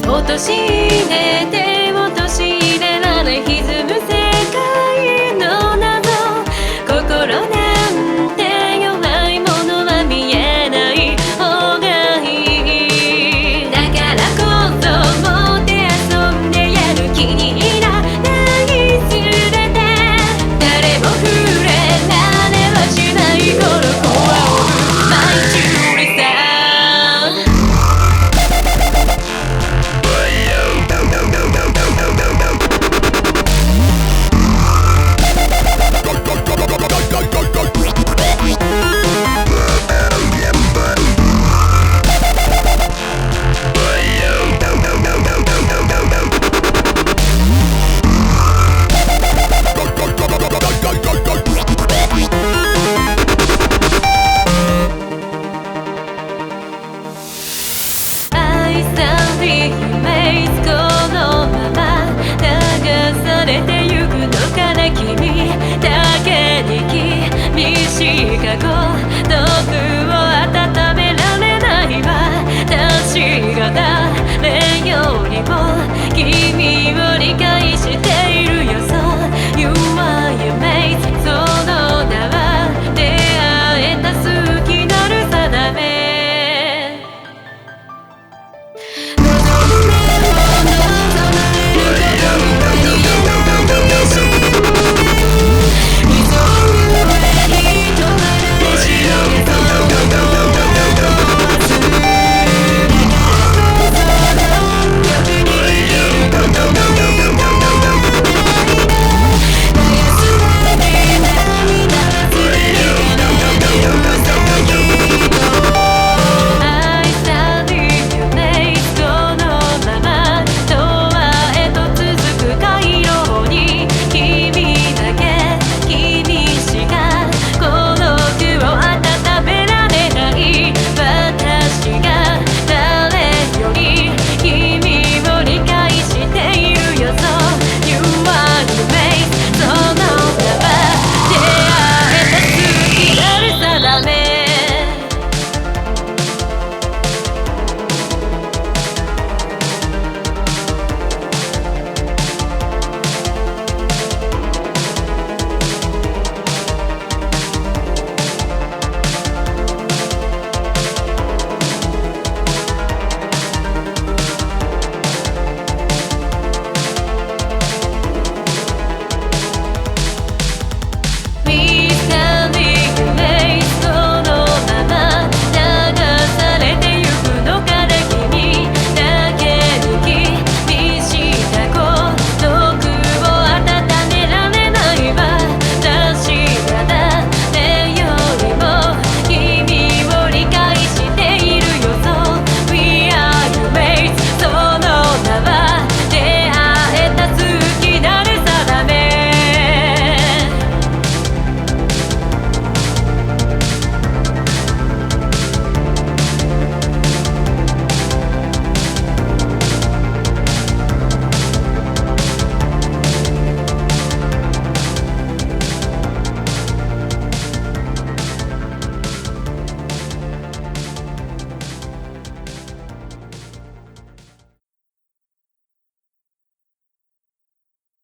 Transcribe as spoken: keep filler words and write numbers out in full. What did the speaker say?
落とし入れて落とし入れられ歪む世界の謎心なんて弱いものは見えない方がいいだからこそ持って遊んでやる気にいらないすべて誰も触れられはしないこの子はマイチューリさ愛され夢このまま流されてゆくのかな君だけに君しか孤独を温められないわ確か誰よりも君を理解